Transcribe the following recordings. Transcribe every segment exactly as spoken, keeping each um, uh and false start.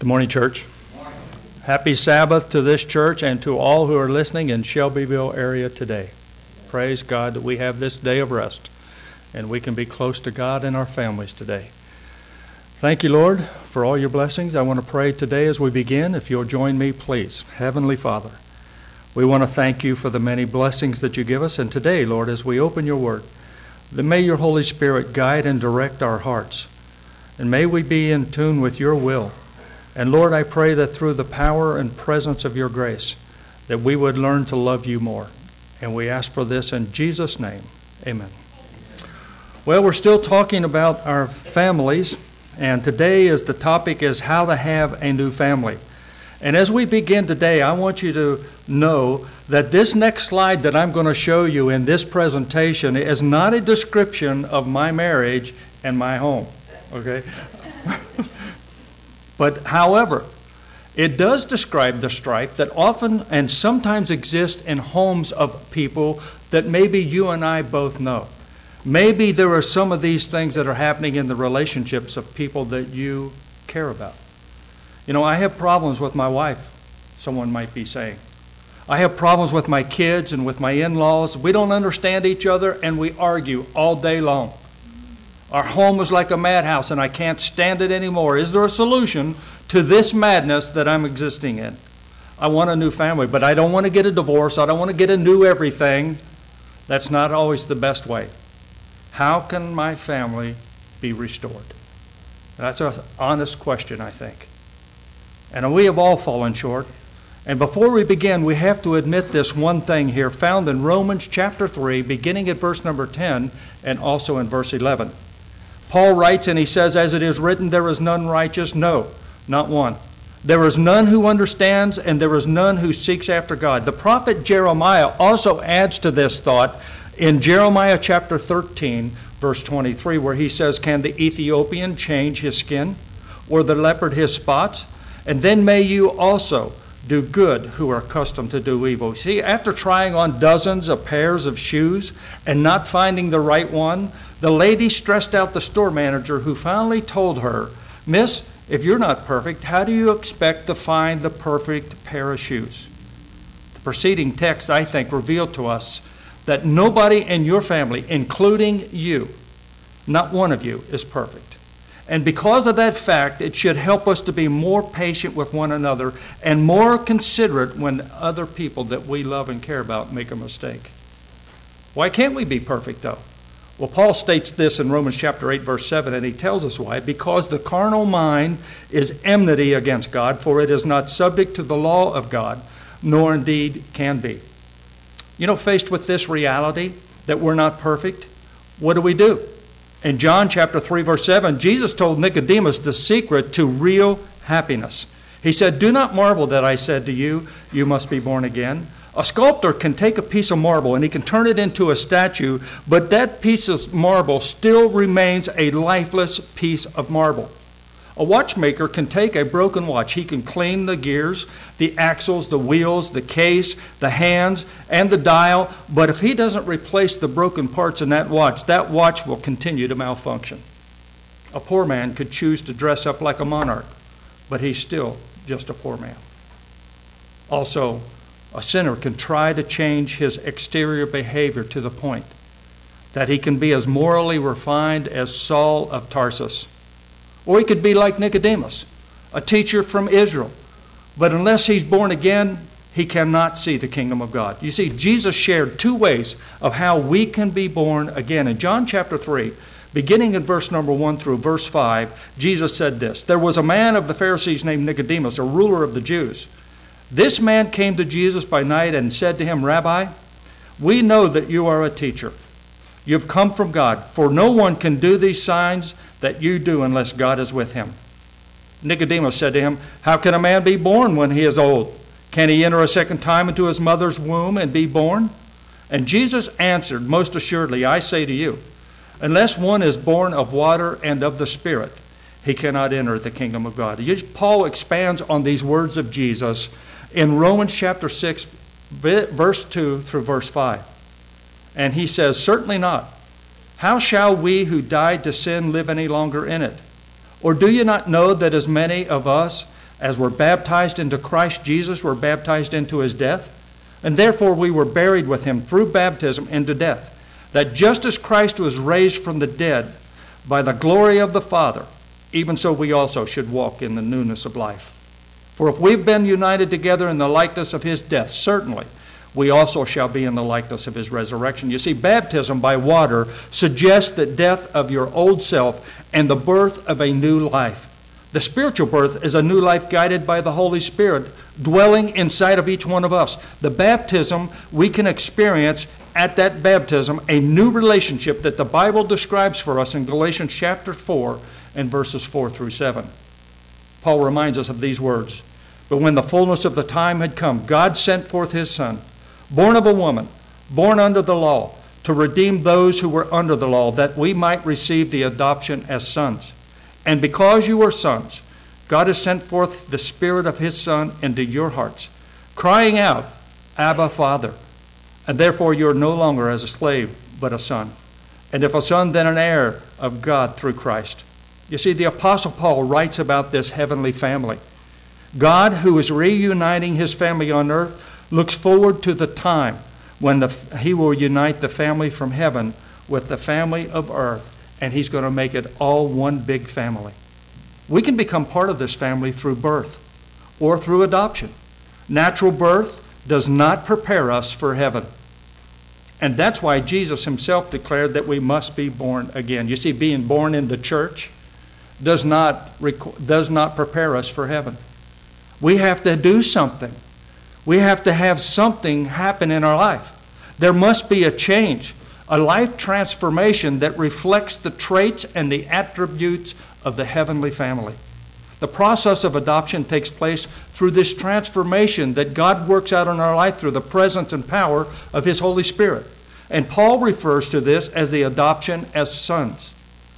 Good morning, church. Good morning. Happy Sabbath to this church and to all who are listening in Shelbyville area today. Praise God that we have this day of rest and we can be close to God and our families today. Thank you, Lord, for all your blessings. I want to pray today as we begin. If you'll join me, please. Heavenly Father, we want to thank you for the many blessings that you give us. And today, Lord, as we open your word, then may your Holy Spirit guide and direct our hearts. And may we be in tune with your will. And Lord, I pray that through the power and presence of your grace, that we would learn to love you more. And we ask for this in Jesus' name. Amen. Well, we're still talking about our families, and today is the topic is how to have a new family. And as we begin today, I want you to know that this next slide that I'm going to show you in this presentation is not a description of my marriage and my home. Okay? But however, it does describe the strife that often and sometimes exists in homes of people that maybe you and I both know. Maybe there are some of these things that are happening in the relationships of people that you care about. You know, I have problems with my wife, someone might be saying. I have problems with my kids and with my in-laws. We don't understand each other and we argue all day long. Our home is like a madhouse and I can't stand it anymore. Is there a solution to this madness that I'm existing in? I want a new family, but I don't want to get a divorce. I don't want to get a new everything. That's not always the best way. How can my family be restored? That's an honest question, I think. And we have all fallen short. And before we begin, we have to admit this one thing here found in Romans chapter three, beginning at verse number ten and also in verse eleven. Paul writes and he says, as it is written, there is none righteous, no, not one. There is none who understands and there is none who seeks after God. The prophet Jeremiah also adds to this thought in Jeremiah chapter thirteen, verse twenty-three, where he says, can the Ethiopian change his skin or the leopard his spots? And then may you also do good who are accustomed to do evil. See, after trying on dozens of pairs of shoes and not finding the right one, the lady stressed out the store manager who finally told her, Miss, if you're not perfect, how do you expect to find the perfect pair of shoes? The preceding text, I think, revealed to us that nobody in your family, including you, not one of you, is perfect. And because of that fact, it should help us to be more patient with one another and more considerate when other people that we love and care about make a mistake. Why can't we be perfect, though? Well, Paul states this in Romans chapter eight, verse seven, and he tells us why. Because the carnal mind is enmity against God, for it is not subject to the law of God, nor indeed can be. You know, faced with this reality that we're not perfect, what do we do? In John chapter three, verse seven, Jesus told Nicodemus the secret to real happiness. He said, do not marvel that I said to you, you must be born again. A sculptor can take a piece of marble and he can turn it into a statue, but that piece of marble still remains a lifeless piece of marble. A watchmaker can take a broken watch. He can clean the gears, the axles, the wheels, the case, the hands, and the dial, but if he doesn't replace the broken parts in that watch, that watch will continue to malfunction. A poor man could choose to dress up like a monarch, but he's still just a poor man. Also, a sinner can try to change his exterior behavior to the point that he can be as morally refined as Saul of Tarsus. Or he could be like Nicodemus, a teacher from Israel. But unless he's born again, he cannot see the kingdom of God. You see, Jesus shared two ways of how we can be born again. In John chapter three, beginning in verse number one through verse five, Jesus said this, there was a man of the Pharisees named Nicodemus, a ruler of the Jews. This man came to Jesus by night and said to him, Rabbi, we know that you are a teacher. You've come from God, for no one can do these signs that you do unless God is with him. Nicodemus said to him, how can a man be born when he is old? Can he enter a second time into his mother's womb and be born? And Jesus answered, most assuredly, I say to you, unless one is born of water and of the Spirit, he cannot enter the kingdom of God. Paul expands on these words of Jesus in Romans chapter six, verse two through verse five. And he says, certainly not. How shall we who died to sin live any longer in it? Or do you not know that as many of us As we're baptized into Christ Jesus, we're baptized into his death. And therefore we were buried with him through baptism into death, that just as Christ was raised from the dead by the glory of the Father, even so we also should walk in the newness of life. For if we've been united together in the likeness of his death, certainly we also shall be in the likeness of his resurrection. You see, baptism by water suggests the death of your old self and the birth of a new life. The spiritual birth is a new life guided by the Holy Spirit dwelling inside of each one of us. The baptism, we can experience at that baptism a new relationship that the Bible describes for us in Galatians chapter four and verses four through seven. Paul reminds us of these words. But when the fullness of the time had come, God sent forth his Son, born of a woman, born under the law, to redeem those who were under the law, that we might receive the adoption as sons. And because you are sons, God has sent forth the Spirit of his Son into your hearts, crying out, Abba, Father. And therefore you are no longer as a slave, but a son. And if a son, then an heir of God through Christ. You see, the Apostle Paul writes about this heavenly family. God, who is reuniting his family on earth, looks forward to the time when the, he will unite the family from heaven with the family of earth, and he's going to make it all one big family. We can become part of this family through birth or through adoption. Natural birth does not prepare us for heaven. And that's why Jesus himself declared that we must be born again. You see, being born in the church does not, does not prepare us for heaven. We have to do something. We have to have something happen in our life. There must be a change, a life transformation that reflects the traits and the attributes of the heavenly family. The process of adoption takes place through this transformation that God works out in our life through the presence and power of his Holy Spirit. And Paul refers to this as the adoption as sons.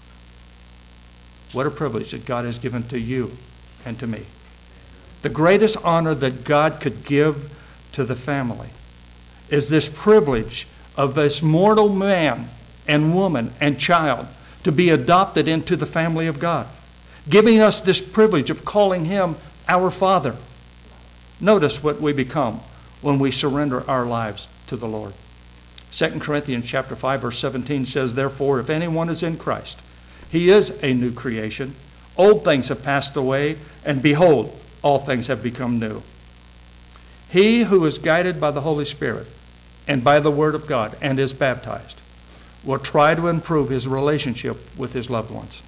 What a privilege that God has given to you and to me. The greatest honor that God could give to the family is this privilege of this mortal man and woman and child to be adopted into the family of God, giving us this privilege of calling him our Father. Notice what we become when we surrender our lives to the Lord. Second Corinthians chapter five, verse seventeen says, Therefore, if anyone is in Christ, he is a new creation. Old things have passed away, and behold, all things have become new. He who is guided by the Holy Spirit and by the Word of God and is baptized will try to improve his relationship with his loved ones.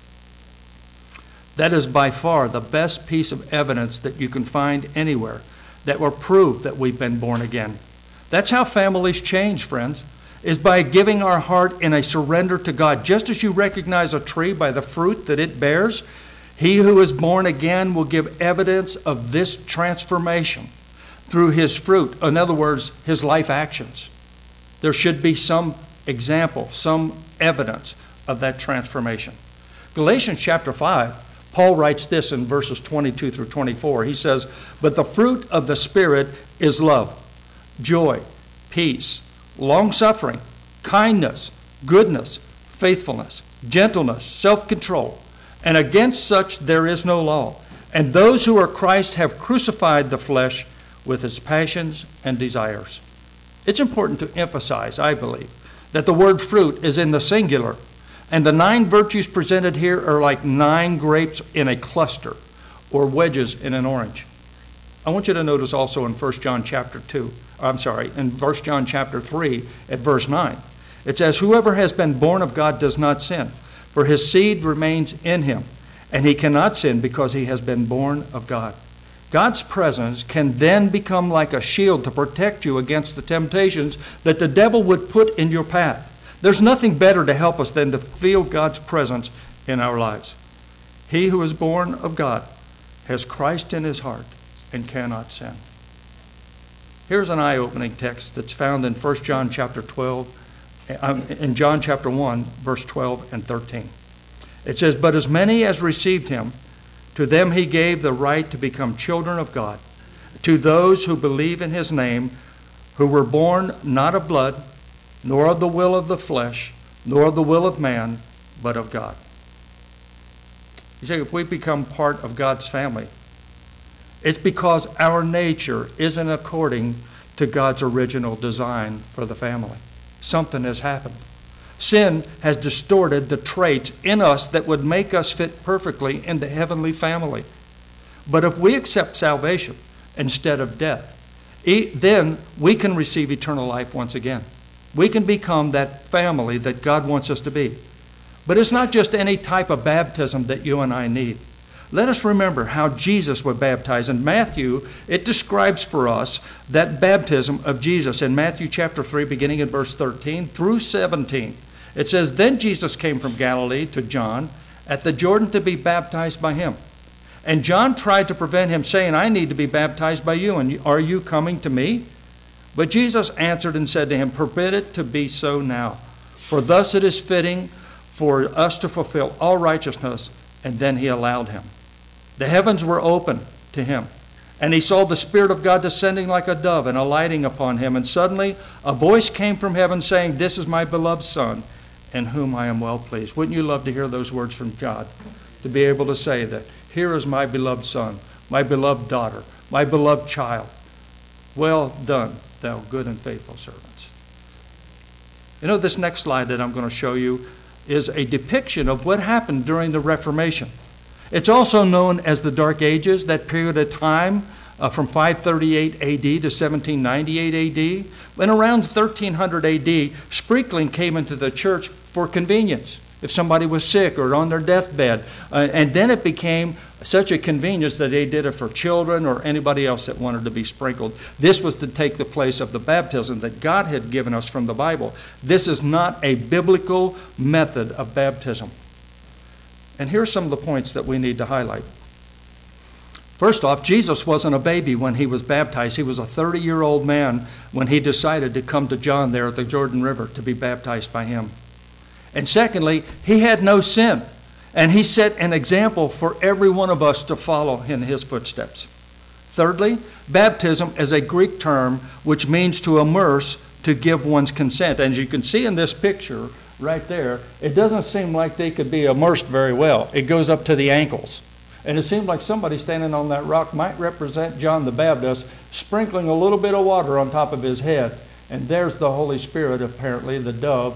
That is by far the best piece of evidence that you can find anywhere that will prove that we've been born again. That's how families change, friends, is by giving our heart in a surrender to God. Just as you recognize a tree by the fruit that it bears, he who is born again will give evidence of this transformation through his fruit. In other words, his life actions. There should be some example, some evidence of that transformation. Galatians chapter five, Paul writes this in verses twenty-two through twenty-four. He says, But the fruit of the Spirit is love, joy, peace, long-suffering, kindness, goodness, faithfulness, gentleness, self-control. And against such there is no law. And those who are Christ have crucified the flesh with its passions and desires. It's important to emphasize, I believe, that the word fruit is in the singular. And the nine virtues presented here are like nine grapes in a cluster, or wedges in an orange. I want you to notice also in First John chapter two, I'm sorry, in First John chapter three at verse nine, it says, Whoever has been born of God does not sin, for his seed remains in him, and he cannot sin because he has been born of God. God's presence can then become like a shield to protect you against the temptations that the devil would put in your path. There's nothing better to help us than to feel God's presence in our lives. He who is born of God has Christ in his heart and cannot sin. Here's an eye-opening text that's found in First John chapter twelve, um, in John chapter one, verse twelve and thirteen. It says, But as many as received him, to them he gave the right to become children of God, to those who believe in his name, who were born not of blood, nor of the will of the flesh, nor of the will of man, but of God. You see, if we become part of God's family, It's because our nature isn't according to God's original design for the family. Something has happened. Sin has distorted the traits in us that would make us fit perfectly in the heavenly family. But if we accept salvation instead of death, then we can receive eternal life once again. We can become that family that God wants us to be. But it's not just any type of baptism that you and I need. Let us remember how Jesus was baptized. In Matthew, it describes for us that baptism of Jesus in Matthew chapter three, beginning in verse thirteen through seventeen. It says, "Then Jesus came from Galilee to John at the Jordan to be baptized by him. And John tried to prevent him, saying, 'I need to be baptized by you, and are you coming to me?' But Jesus answered and said to him, 'Permit it to be so now, for thus it is fitting for us to fulfill all righteousness.' And then he allowed him. The heavens were open to him, and he saw the Spirit of God descending like a dove and alighting upon him. And suddenly a voice came from heaven saying, 'This is my beloved Son, in whom I am well pleased.'" Wouldn't you love to hear those words from God? To be able to say that, "Here is my beloved son, my beloved daughter, my beloved child. Well done, thou good and faithful servants." You know, this next slide that I'm going to show you is a depiction of what happened during the Reformation. It's also known as the Dark Ages, that period of time uh, from five thirty-eight A D to seventeen ninety-eight A D. And around thirteen hundred A D, sprinkling came into the church for convenience, if somebody was sick or on their deathbed. Uh, and then it became such a convenience that they did it for children or anybody else that wanted to be sprinkled. This was to take the place of the baptism that God had given us from the Bible. This is not a biblical method of baptism. And here are some of the points that we need to highlight. First off, Jesus wasn't a baby when he was baptized. He was a thirty-year-old man when he decided to come to John there at the Jordan River to be baptized by him. And secondly, he had no sin. And he set an example for every one of us to follow in his footsteps. Thirdly, baptism is a Greek term which means to immerse, to give one's consent. As you can see in this picture right there, it doesn't seem like they could be immersed very well. It goes up to the ankles. And it seems like somebody standing on that rock might represent John the Baptist, sprinkling a little bit of water on top of his head. And there's the Holy Spirit, apparently, the dove,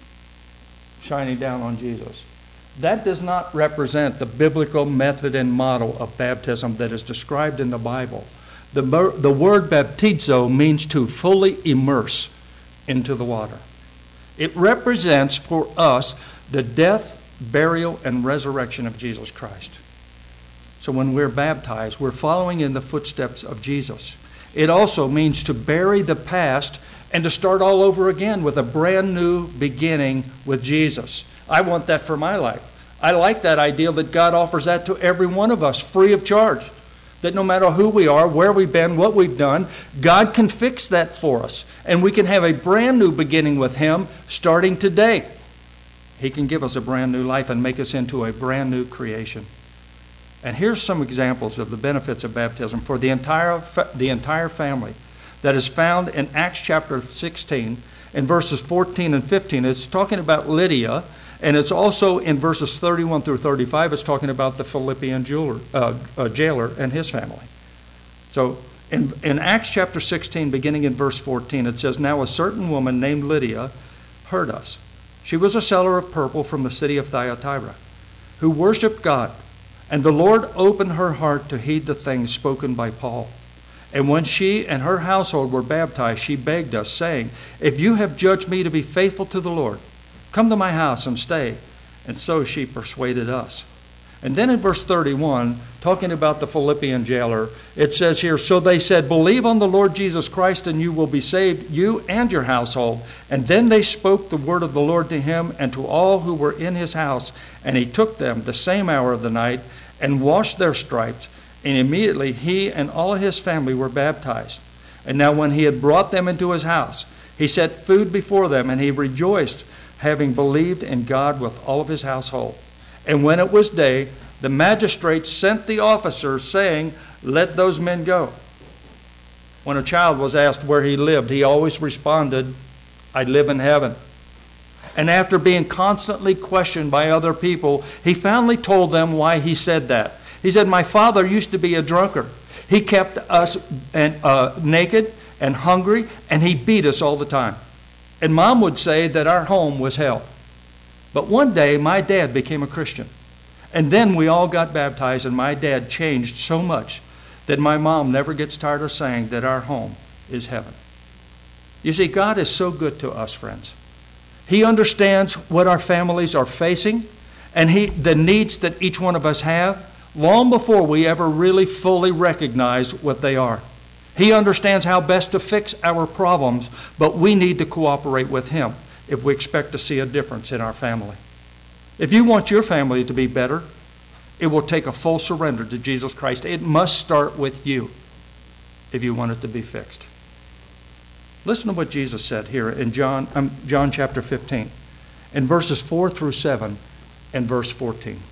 shining down on Jesus. That does not represent the biblical method and model of baptism that is described in the Bible. The, the word baptizo means to fully immerse into the water. It represents for us the death, burial, and resurrection of Jesus Christ. So when we're baptized, we're following in the footsteps of Jesus. It also means to bury the past and to start all over again with a brand new beginning with Jesus. I want that for my life. I like that idea that God offers that to every one of us free of charge. That no matter who we are, where we've been, what we've done, God can fix that for us. And we can have a brand new beginning with Him starting today. He can give us a brand new life and make us into a brand new creation. And here's some examples of the benefits of baptism for the entire, the entire family that is found in Acts chapter sixteen in verses fourteen and fifteen. It's talking about Lydia, and it's also in verses thirty-one through thirty-five, it's talking about the Philippian jeweler, uh, uh, jailer and his family. So in, in Acts chapter sixteen, beginning in verse fourteen, it says, "Now a certain woman named Lydia heard us. She was a seller of purple from the city of Thyatira, who worshiped God. And the Lord opened her heart to heed the things spoken by Paul. And when she and her household were baptized, she begged us, saying, 'If you have judged me to be faithful to the Lord, come to my house and stay.' And so she persuaded us." And then in verse thirty-one, talking about the Philippian jailer, it says here, "So they said, 'Believe on the Lord Jesus Christ and you will be saved, you and your household.' And then they spoke the word of the Lord to him and to all who were in his house. And he took them the same hour of the night and washed their stripes. And immediately he and all his family were baptized. And now when he had brought them into his house, he set food before them, and he rejoiced, having believed in God with all of his household. And when it was day, the magistrates sent the officers, saying, 'Let those men go.' When a child was asked where he lived, he always responded, 'I live in heaven.' And after being constantly questioned by other people, he finally told them why he said that. He said, 'My father used to be a drunkard. He kept us and, uh, naked and hungry, and he beat us all the time. And Mom would say that our home was hell. But one day, my dad became a Christian. And then we all got baptized, and my dad changed so much that my mom never gets tired of saying that our home is heaven. You see, God is so good to us, friends. He understands what our families are facing and he, the needs that each one of us have long before we ever really fully recognize what they are. He understands how best to fix our problems, but we need to cooperate with him if we expect to see a difference in our family. If you want your family to be better, it will take a full surrender to Jesus Christ. It must start with you if you want it to be fixed. Listen to what Jesus said here in John, um, John chapter fifteen, in verses four through seven and verse fourteen.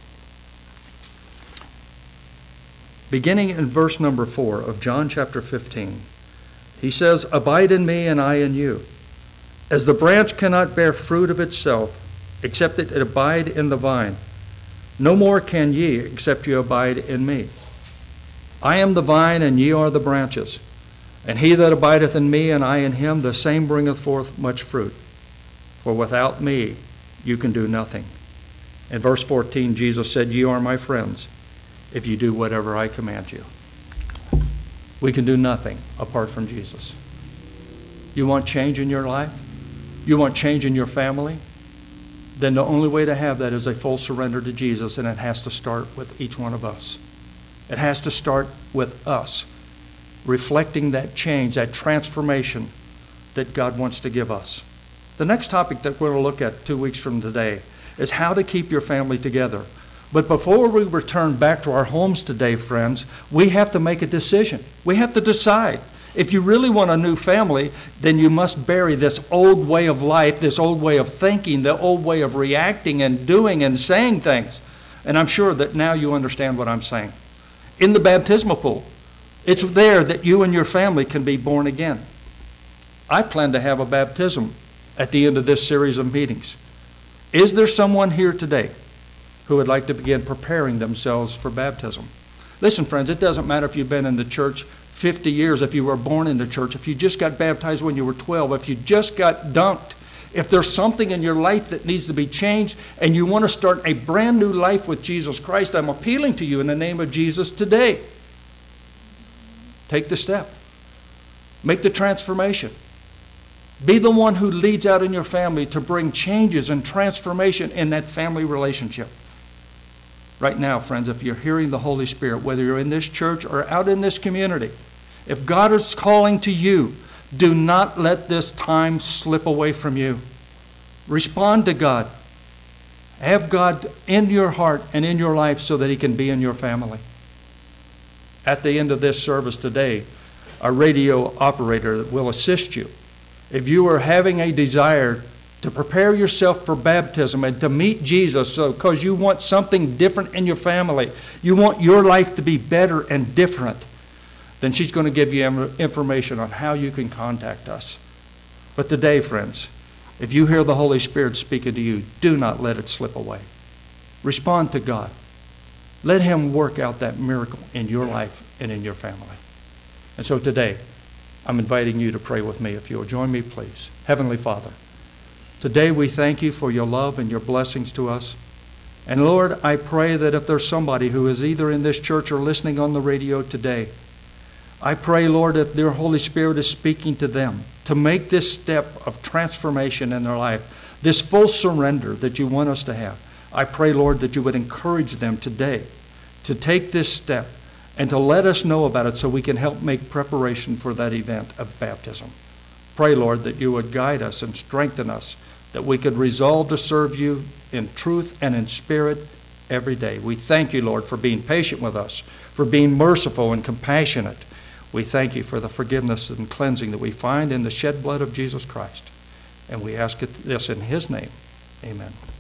Beginning in verse number four of John chapter fifteen, he says, "Abide in me and I in you. As the branch cannot bear fruit of itself, except that it abide in the vine, no more can ye, except you abide in me. I am the vine, and ye are the branches. And he that abideth in me, and I in him, the same bringeth forth much fruit. For without me you can do nothing." In verse fourteen, Jesus said, "Ye are my friends, if you do whatever I command you." We can do nothing apart from Jesus. You want change in your life? You want change in your family? Then the only way to have that is a full surrender to Jesus, and it has to start with each one of us. It has to start with us, reflecting that change, that transformation that God wants to give us. The next topic that we're going to look at two weeks from today is how to keep your family together. But before we return back to our homes today, friends, we have to make a decision. We have to decide. If you really want a new family, then you must bury this old way of life, this old way of thinking, the old way of reacting and doing and saying things. And I'm sure that now you understand what I'm saying. In the baptismal pool, it's there that you and your family can be born again. I plan to have a baptism at the end of this series of meetings. Is there someone here today who would like to begin preparing themselves for baptism? Listen, friends, it doesn't matter if you've been in the church fifty years, if you were born in the church, if you just got baptized when you were twelve, if you just got dunked, if there's something in your life that needs to be changed and you want to start a brand new life with Jesus Christ, I'm appealing to you in the name of Jesus today. Take the step. Make the transformation. Be the one who leads out in your family to bring changes and transformation in that family relationship. Right now, friends, if you're hearing the Holy Spirit, whether you're in this church or out in this community, if God is calling to you, do not let this time slip away from you. Respond to God. Have God in your heart and in your life so that he can be in your family. At the end of this service today, a radio operator will assist you. If you are having a desire to prepare yourself for baptism and to meet Jesus because you want something different in your family, you want your life to be better and different, then she's going to give you information on how you can contact us. But today, friends, if you hear the Holy Spirit speaking to you, do not let it slip away. Respond to God. Let him work out that miracle in your life and in your family. And so today, I'm inviting you to pray with me. If you'll join me, please. Heavenly Father, today we thank you for your love and your blessings to us. And Lord, I pray that if there's somebody who is either in this church or listening on the radio today, I pray, Lord, that their Holy Spirit is speaking to them to make this step of transformation in their life, this full surrender that you want us to have. I pray, Lord, that you would encourage them today to take this step and to let us know about it so we can help make preparation for that event of baptism. Pray, Lord, that you would guide us and strengthen us, that we could resolve to serve you in truth and in spirit every day. We thank you, Lord, for being patient with us, for being merciful and compassionate. We thank you for the forgiveness and cleansing that we find in the shed blood of Jesus Christ. And we ask it this in his name. Amen.